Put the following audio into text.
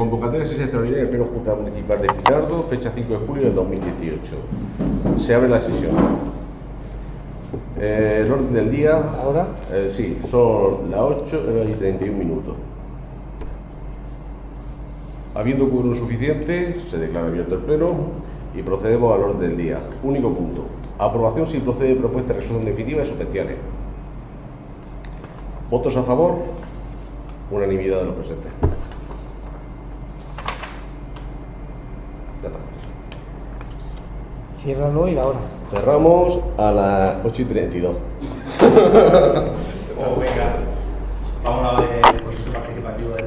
Convocatoria sesión extraordinaria del Pleno Junta Municipal de Pinardo, fecha 5 de julio del 2018. Se abre la sesión. El orden del día. ¿Ahora? Sí, son las 8:31. Habiendo quórum suficiente, se declara abierto el Pleno y procedemos al orden del día. Único punto. Aprobación si procede propuesta de resolución definitiva de suspensiones. ¿Votos a favor? Unanimidad de los presentes. Ya está. Ciérralo y la hora. Cerramos a las 8:32. Oh, venga. Vamos a